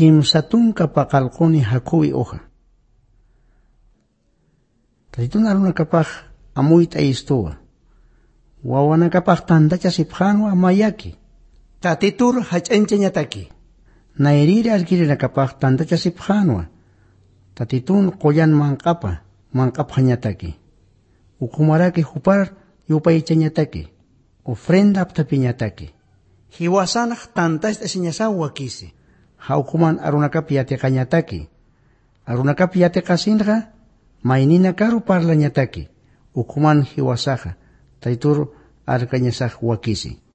kimsatunka paqalquni hakuwi uqa. Tatitun arunakapaq amuyta istuwa. Wawanakapaq tantacha siphanwa mayaki. Tatitur hach'ancha ñataki. Nairiri alkirinakapaq tantacha siphanwa. Tatitun qoyan manqapa ñataki. Ukumaraki hupar yupaycha ñataki. Ofrenda aptapi ñataki. Hiwasanaq tantas asiñasawa kisi. Haukuman arunakapi yatiqa ñataki. Arunakapi yatiqa sinqa maynina karu parla ñataki. Ukuman hiwasaqa. Taitur arkañasaq wakisi.